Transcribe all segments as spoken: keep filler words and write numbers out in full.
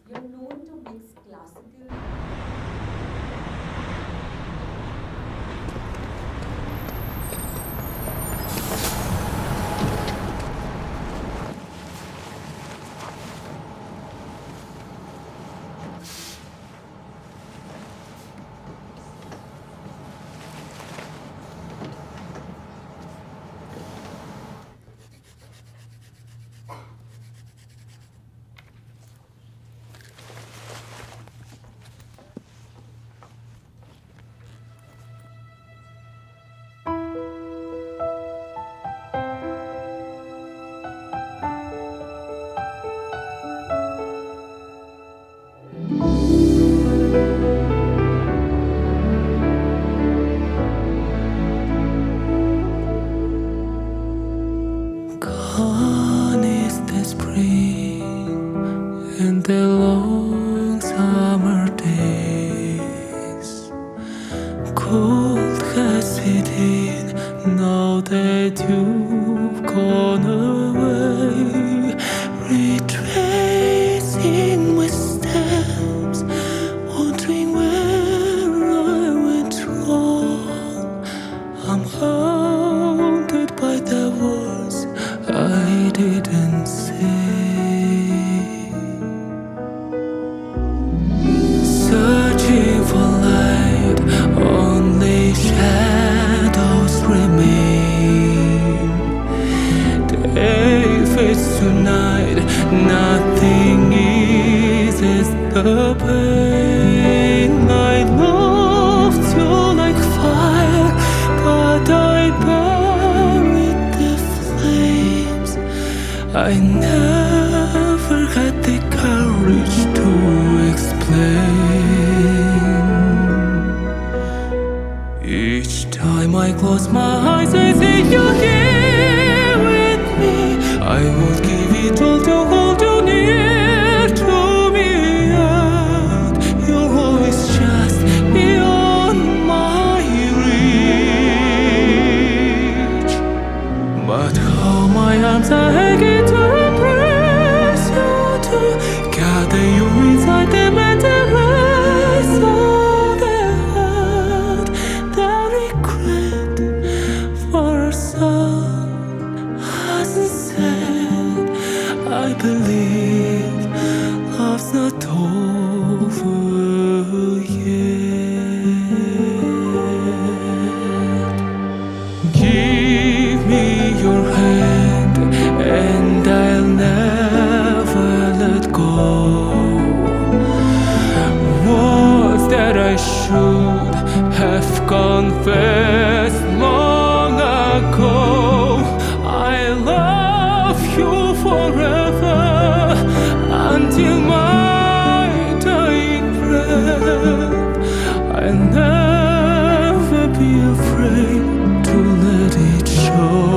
You're known to mix classical. Gone is the spring and the long summer days. Cold has set in now that you've gone away. Retracing my steps, wondering where I went wrong. I'm haunted by the words I didn't say. Searching for light, only shadows remain. Day fades tonight, nothing eases the pain. I loved you like fire, but I buried the flames. I never had the courage to explain. Each time I close my eyes, I see you here with me. I would give it all to hold you near to me, yet you're always just beyond my reach. But how my arms are aching to embrace you, to gather you inside them and erase all the hurt, the regret for our son hasn't said. I believe love's not over yet. Give me your hand and I'll never let go. Words that I should have confessed long ago. I love you forever until my dying breath. I'll never be afraid to let it show.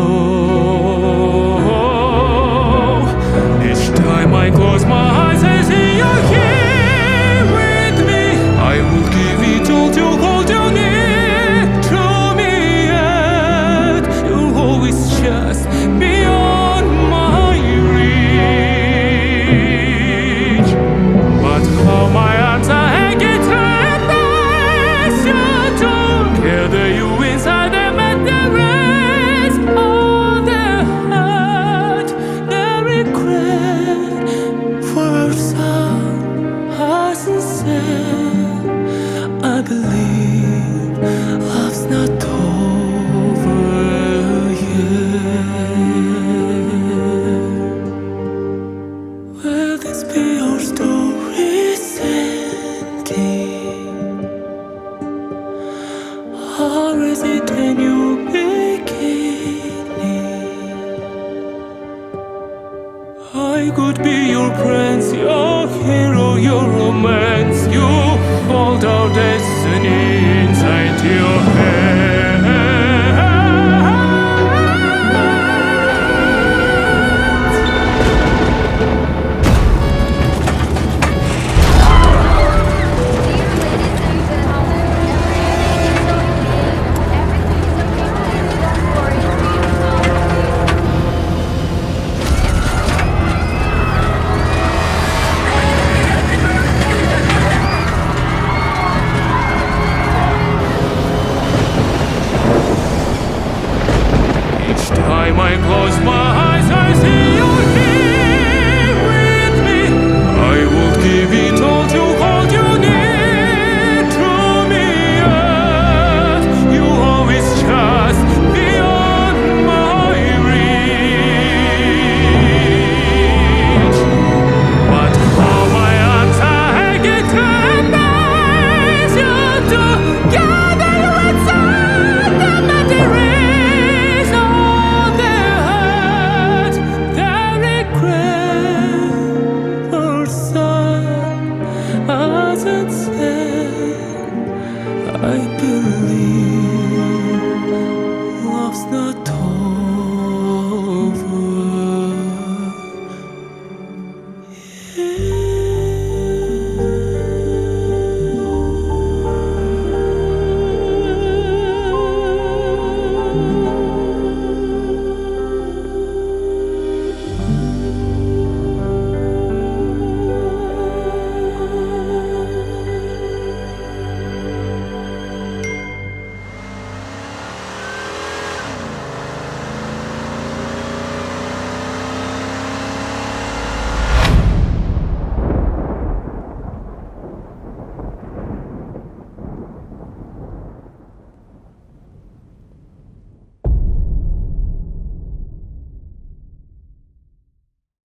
Each time I close my eyes, I see you here with me. I will give it all to hold you near to me, yet you're always just beyond my reach. But how my arms are hanging to embrace you, to gather you inside them and erase all the hurt, the regret for our son hasn't said. I believe love's not over yet. Will this be your story's ending, or is it a new beginning? I could be your prince, your hero, your romance. You hold our destiny inside your head.